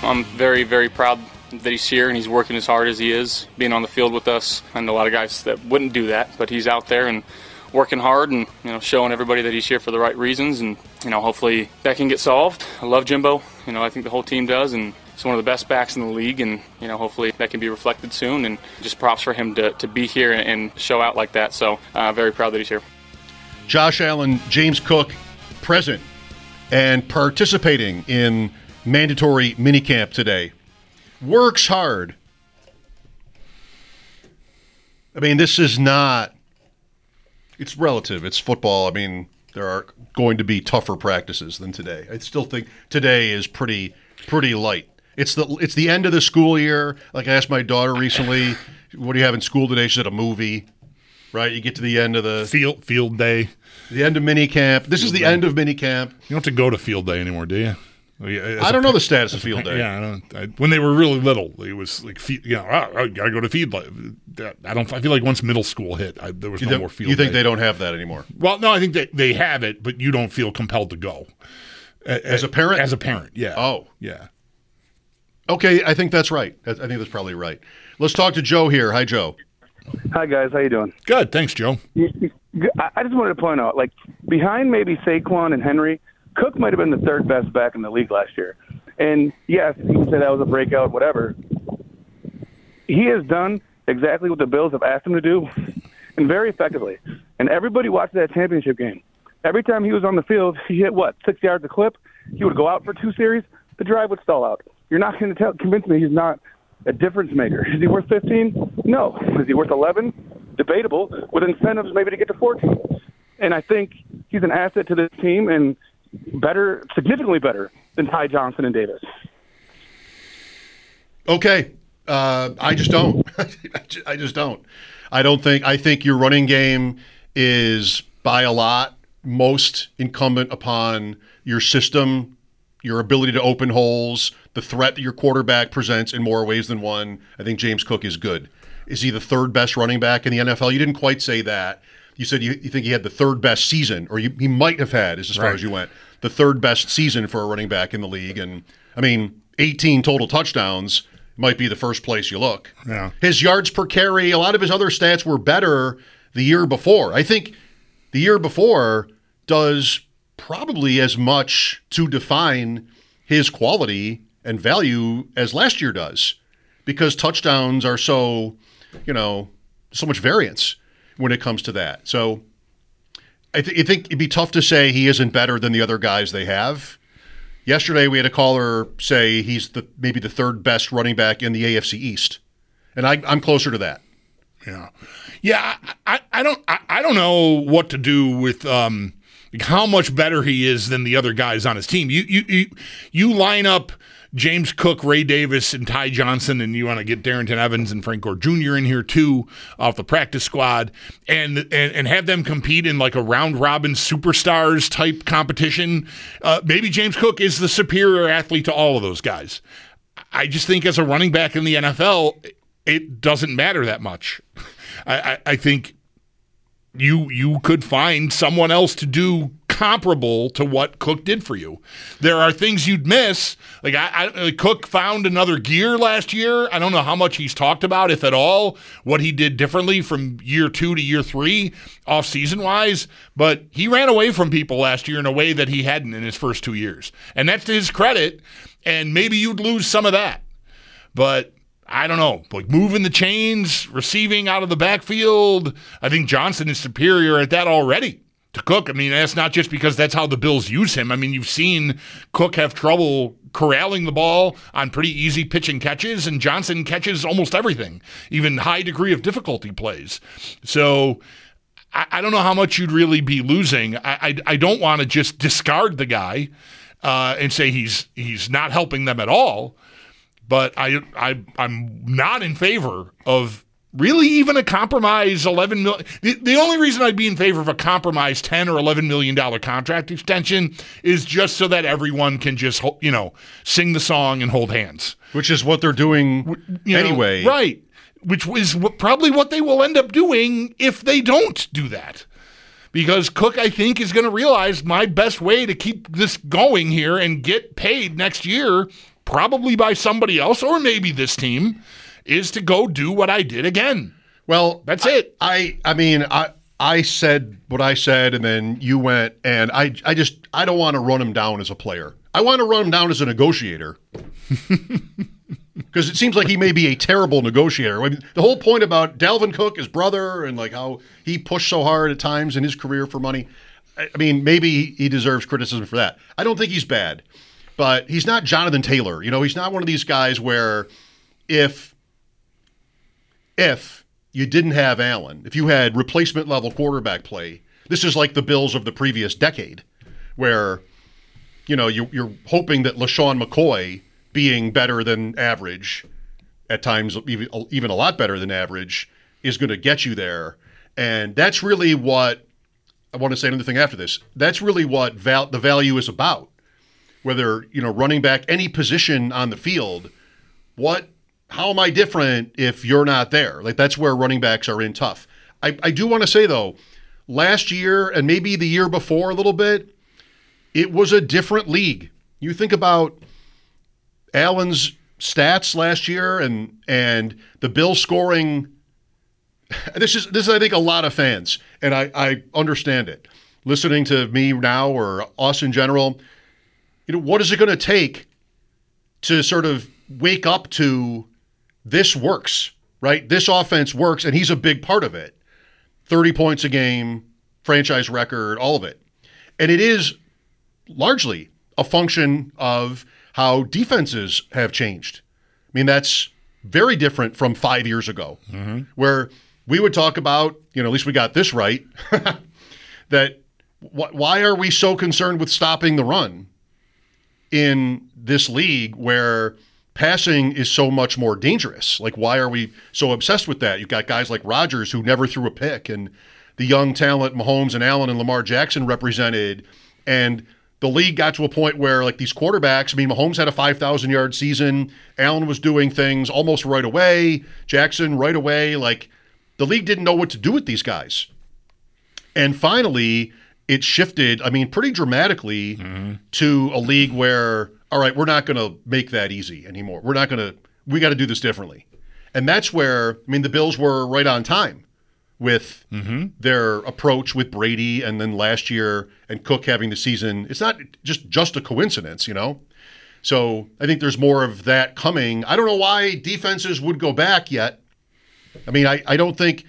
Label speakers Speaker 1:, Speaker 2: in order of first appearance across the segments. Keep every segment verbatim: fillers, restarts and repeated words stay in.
Speaker 1: I'm very, very proud that he's here and he's working as hard as he is, being on the field with us. I know a lot of guys that wouldn't do that, but he's out there and working hard and, you know, showing everybody that he's here for the right reasons, and, you know, hopefully that can get solved. I love Jimbo. You know, I think the whole team does, and he's one of the best backs in the league, and, you know, hopefully that can be reflected soon, and just props for him to, to be here and show out like that. So uh, very proud that he's here.
Speaker 2: Josh Allen, James Cook, present and participating in mandatory minicamp today. Works hard. I mean, this is not – it's relative. It's football. I mean, there are going to be tougher practices than today. I still think today is pretty pretty light. It's the it's the end of the school year. Like I asked my daughter recently, what do you have in school today? She said a movie, right? You get to the end of the –
Speaker 3: Field field day.
Speaker 2: The end of minicamp. This is the end of minicamp.
Speaker 3: You don't have to go to field day anymore, do you?
Speaker 2: As I don't know the status of field day.
Speaker 3: Yeah, I don't. I, when they were really little, it was like, you know, oh, I gotta go to field day. I don't. I feel like once middle school hit, I, there was no
Speaker 2: th-
Speaker 3: more field.
Speaker 2: You think
Speaker 3: day.
Speaker 2: they don't have that anymore?
Speaker 3: Well, no, I think they they have it, but you don't feel compelled to go.
Speaker 2: As a parent?
Speaker 3: As a parent, yeah.
Speaker 2: Oh,
Speaker 3: yeah.
Speaker 2: Okay, I think that's right. I think that's probably right. Let's talk to Joe here. Hi, Joe.
Speaker 4: Hi, guys. How you doing?
Speaker 3: Good, thanks, Joe.
Speaker 4: I just wanted to point out, like, behind maybe Saquon and Henry, Cook might have been the third best back in the league last year. And, yes, you can say that was a breakout, whatever. He has done exactly what the Bills have asked him to do, and very effectively. And everybody watched that championship game. Every time he was on the field, he hit, what, six yards a clip? He would go out for two series. The drive would stall out. You're not going to tell, convince me he's not a difference maker. Is he worth fifteen? No. Is he worth eleven? Debatable, with incentives maybe to get to fourteen. And I think he's an asset to this team and better, significantly better than Ty Johnson and Davis.
Speaker 2: Okay. Uh, I just don't. I just don't. I don't think – I think your running game is by a lot most incumbent upon your system, your ability to open holes, the threat that your quarterback presents in more ways than one. I think James Cook is good. Is he the third best running back in the N F L? You didn't quite say that. You said you, you think he had the third best season, or you, he might have had, as far
Speaker 3: right.
Speaker 2: as you went, the third best season for a running back in the league. And, I mean, eighteen total touchdowns might be the first place you look.
Speaker 3: Yeah.
Speaker 2: His yards per carry, a lot of his other stats were better the year before. I think the year before does probably as much to define his quality and value as last year does, because touchdowns are so, you know, so much variance when it comes to that. So I, th- I think it'd be tough to say he isn't better than the other guys they have. Yesterday we had a caller say he's the maybe the third best running back in the A F C East, and I, I'm closer to that.
Speaker 3: Yeah, yeah. I, I don't I, I don't know what to do with um how much better he is than the other guys on his team. You you you, you line up James Cook, Ray Davis, and Ty Johnson, and you want to get Darrington Evans and Frank Gore Junior in here too off the practice squad, and and, and have them compete in like a round-robin superstars type competition. Uh, maybe James Cook is the superior athlete to all of those guys. I just think as a running back in the N F L, it doesn't matter that much. I, I, I think you you could find someone else to do comparable to what Cook did for you. There are things you'd miss. Like I, I, Cook found another gear last year. I don't know how much he's talked about, if at all, what he did differently from year two to year three, off-season wise. But he ran away from people last year in a way that he hadn't in his first two years, and that's to his credit. And maybe you'd lose some of that, but I don't know, like moving the chains, receiving out of the backfield. I think Johnson is superior at that already to Cook. I mean, that's not just because that's how the Bills use him. I mean, you've seen Cook have trouble corralling the ball on pretty easy pitch and catches, and Johnson catches almost everything, even high degree of difficulty plays. So I, I don't know how much you'd really be losing. I, I, I don't want to just discard the guy uh, and say he's he's not helping them at all. But I, I, I'm not in favor of really even a compromise eleven million. The, the only reason I'd be in favor of a compromise ten or eleven million dollar contract extension is just so that everyone can just, you know, sing the song and hold hands,
Speaker 2: which is what they're doing
Speaker 3: you
Speaker 2: anyway,
Speaker 3: know, right? Which is what, probably what they will end up doing if they don't do that. Because Cook, I think, is going to realize my best way to keep this going here and get paid next year probably by somebody else or maybe this team, is to go do what I did again.
Speaker 2: Well,
Speaker 3: that's
Speaker 2: I,
Speaker 3: it.
Speaker 2: I I mean, I I said what I said, and then you went, and I I just I don't want to run him down as a player. I want to run him down as a negotiator. Because it seems like he may be a terrible negotiator. I mean, the whole point about Dalvin Cook, his brother, and like how he pushed so hard at times in his career for money. I mean, maybe he deserves criticism for that. I don't think he's bad, but he's not Jonathan Taylor. You know, he's not one of these guys where if if you didn't have Allen, if you had replacement level quarterback play, this is like the Bills of the previous decade, where you know you, you're hoping that LaShawn McCoy, being better than average, at times even, even a lot better than average, is going to get you there. And that's really what, I want to say another thing after this, that's really what val- the value is about. Whether, you know, running back, any position on the field, what, how am I different if you're not there? Like, that's where running backs are in tough. I, I do want to say, though, last year and maybe the year before a little bit, it was a different league. You think about Allen's stats last year and and the Bills scoring. This is this is I think a lot of fans, and I, I understand it. Listening to me now or us in general, you know, what is it going to take to sort of wake up to this works, right? This offense works, and he's a big part of it. thirty points a game, franchise record, all of it. And it is largely a function of how defenses have changed. I mean, that's very different from five years ago, mm-hmm. where we would talk about, you know, at least we got this right, that wh- why are we so concerned with stopping the run in this league where passing is so much more dangerous? Like, why are we so obsessed with that? You've got guys like Rodgers who never threw a pick, and the young talent Mahomes and Allen and Lamar Jackson represented, and the league got to a point where, like, these quarterbacks, I mean, Mahomes had a five thousand yard season. Allen was doing things almost right away. Jackson right away. Like, the league didn't know what to do with these guys. And finally, it shifted, I mean, pretty dramatically mm-hmm. to a league where, all right, we're not going to make that easy anymore. We're not going to, we got to do this differently. And that's where, I mean, the Bills were right on time with mm-hmm. their approach with Brady, and then last year and Cook having the season. It's not just just a coincidence, you know? So I think there's more of that coming. I don't know why defenses would go back yet. I mean, I, I don't think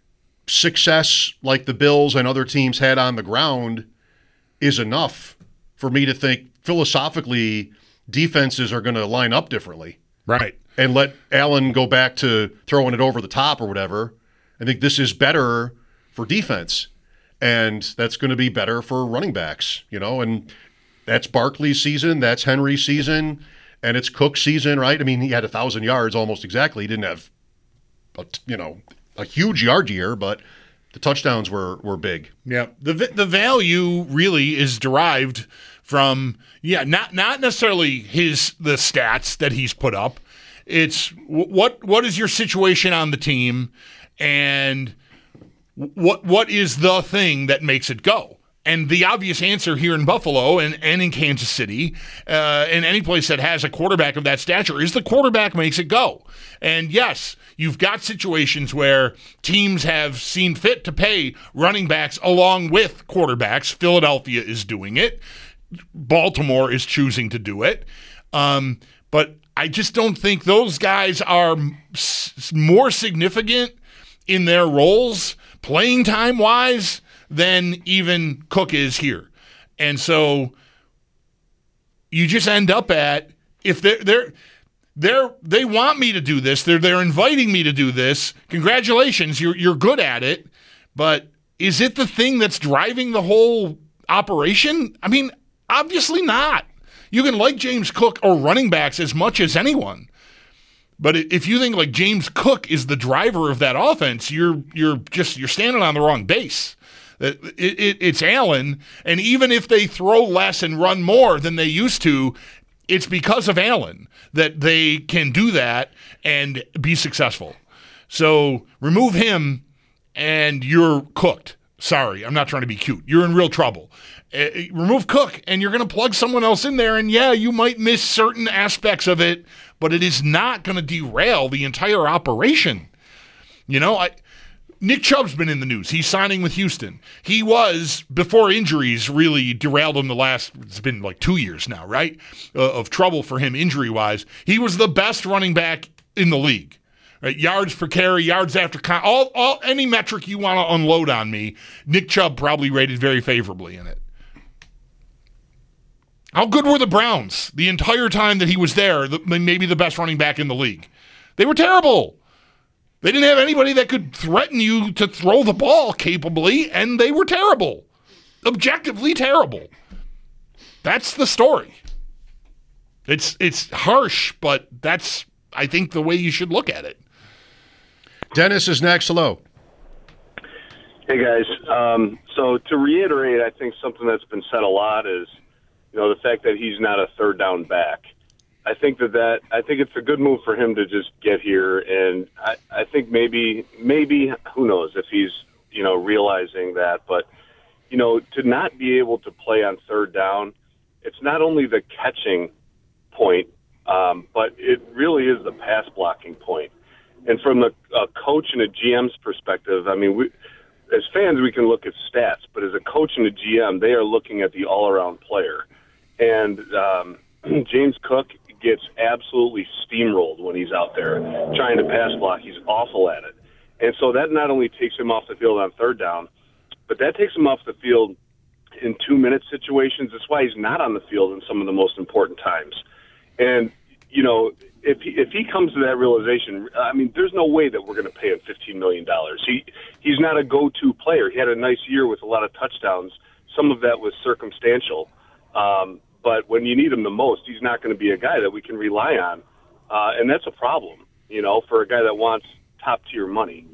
Speaker 2: success like the Bills and other teams had on the ground is enough for me to think philosophically defenses are going to line up differently.
Speaker 3: Right.
Speaker 2: And let Allen go back to throwing it over the top or whatever. I think this is better for defense, and that's going to be better for running backs, you know, and that's Barkley's season, that's Henry's season, and it's Cook's season, right? I mean, he had a thousand yards almost exactly. He didn't have, a, you know, a huge yard year, but the touchdowns were were big.
Speaker 3: Yeah, the the value really is derived from, yeah, not not necessarily his the stats that he's put up. It's what what is your situation on the team, and what what is the thing that makes it go? And the obvious answer here in Buffalo and, and in Kansas City, uh, and any place that has a quarterback of that stature, is the quarterback makes it go. And yes, you've got situations where teams have seen fit to pay running backs along with quarterbacks. Philadelphia is doing it. Baltimore is choosing to do it. Um, but I just don't think those guys are s- more significant in their roles, playing time-wise, than even Cook is here. And so you just end up at, if they're they're they're they want me to do this, they're they're inviting me to do this. Congratulations, you're you're good at it, but is it the thing that's driving the whole operation? I mean, obviously not. You can like James Cook or running backs as much as anyone. But if you think like James Cook is the driver of that offense, you're you're just you're standing on the wrong base. It, it, it's Allen, and even if they throw less and run more than they used to, it's because of Allen that they can do that and be successful. So remove him, and you're cooked. Sorry, I'm not trying to be cute. You're in real trouble. Uh, remove Cook, and you're going to plug someone else in there, and yeah, you might miss certain aspects of it, but it is not going to derail the entire operation. You know, I, Nick Chubb's been in the news. He's signing with Houston. He was, before injuries really derailed him the last, it's been like two years now, right, uh, of trouble for him injury-wise. He was the best running back in the league. Right, yards per carry, yards after con- all, all any metric you want to unload on me, Nick Chubb probably rated very favorably in it. How good were the Browns the entire time that he was there? The, maybe the best running back in the league. They were terrible. They didn't have anybody that could threaten you to throw the ball capably, and they were terrible, objectively terrible. That's the story. It's it's harsh, but that's I think the way you should look at it.
Speaker 2: Dennis is next. Hello.
Speaker 5: Hey, guys. Um, so to reiterate, I think something that's been said a lot is, you know, the fact that he's not a third down back. I think that, that I think it's a good move for him to just get here, and I, I think maybe, maybe, who knows if he's, you know, realizing that, but, you know, to not be able to play on third down, it's not only the catching point, um, but it really is the pass blocking point. And from the uh, coach and a G M's perspective, I mean, we, as fans, we can look at stats, but as a coach and a G M, they are looking at the all-around player. And um, James Cook gets absolutely steamrolled when he's out there trying to pass block. He's awful at it. And so that not only takes him off the field on third down, but that takes him off the field in two-minute situations. That's why he's not on the field in some of the most important times. And, you know, If he, if he comes to that realization, I mean, there's no way that we're going to pay him fifteen million dollars. He he's not a go-to player. He had a nice year with a lot of touchdowns. Some of that was circumstantial. Um, but when you need him the most, he's not going to be a guy that we can rely on. Uh, and that's a problem, you know, for a guy that wants top-tier money.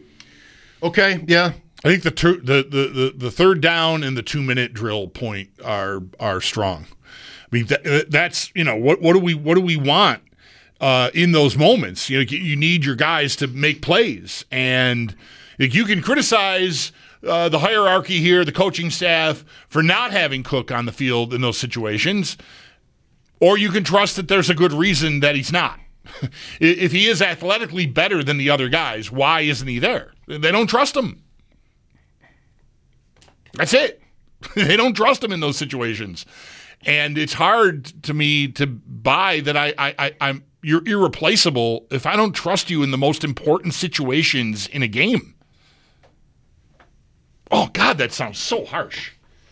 Speaker 2: Okay, yeah.
Speaker 3: I think the, ter- the, the, the, the third down and the two-minute drill point are are strong. I mean, that, that's, you know, what what do we what do we want? Uh, in those moments, you know, you need your guys to make plays, and you can criticize uh, the hierarchy here, the coaching staff, for not having Cook on the field in those situations, or you can trust that there's a good reason that he's not. If he is athletically better than the other guys, why isn't he there? They don't trust him. That's it. They don't trust him in those situations, and it's hard to me to buy that. I, I, I I'm. You're irreplaceable if I don't trust you in the most important situations in a game. Oh, God, that sounds so harsh.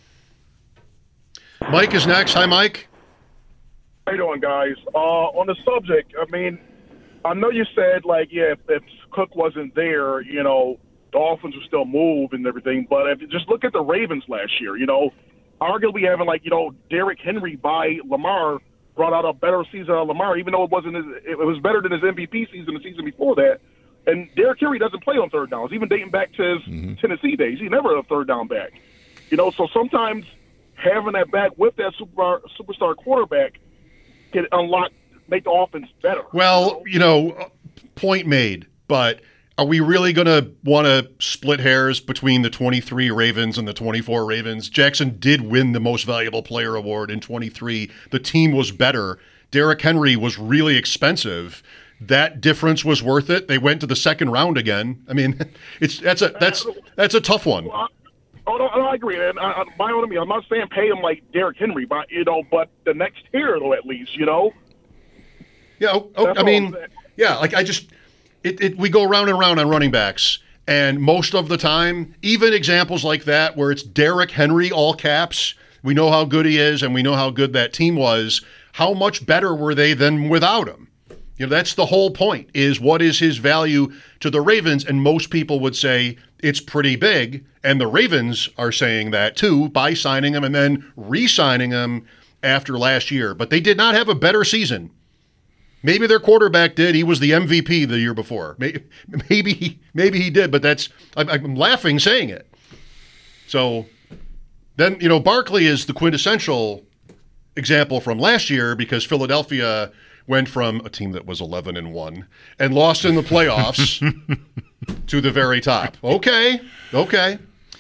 Speaker 2: Mike is next. Hi, Mike.
Speaker 6: How you doing, guys? Uh, on the subject, I mean, I know you said, like, yeah, if, if Cook wasn't there, you know, the offense would still move and everything. But if you just look at the Ravens last year, you know, arguably having, like, you know, Derrick Henry by Lamar brought out a better season of Lamar, even though it wasn't his, it was better than his M V P season the season before that. And Derrick Henry doesn't play on third downs, even dating back to his mm-hmm. Tennessee days. He's never a third down back. You know, so sometimes having that back with that super, superstar quarterback can unlock, make the offense better.
Speaker 2: Well, you know, point made, but are we really going to want to split hairs between the twenty-three Ravens and the twenty-four Ravens? Jackson did win the Most Valuable Player award in twenty-three. The team was better. Derrick Henry was really expensive. That difference was worth it. They went to the second round again. I mean, it's that's a that's that's a tough one.
Speaker 6: Well, I, oh, no, I agree. And I, I, by all means, I'm not saying pay him like Derrick Henry, but you know, but the next tier though, at least, you know.
Speaker 2: Yeah, oh, oh, I mean, yeah, like I just. It, it, we go round and round on running backs, and most of the time, even examples like that where it's Derrick Henry, all caps, we know how good he is, and we know how good that team was. How much better were they than without him? You know, that's the whole point, is what is his value to the Ravens? And most people would say it's pretty big, and the Ravens are saying that too by signing him and then re-signing him after last year. But they did not have a better season. Maybe their quarterback did. He was the M V P the year before. Maybe, maybe, maybe he did, but that's I'm, I'm laughing saying it. So then, you know, Barkley is the quintessential example from last year because Philadelphia went from a team that was eleven and one and lost in the playoffs to the very top. Okay, okay.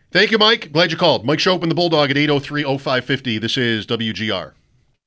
Speaker 2: Thank you, Mike. Glad you called. Mike Chopin, the Bulldog at eight oh three oh five five oh. This is W G R.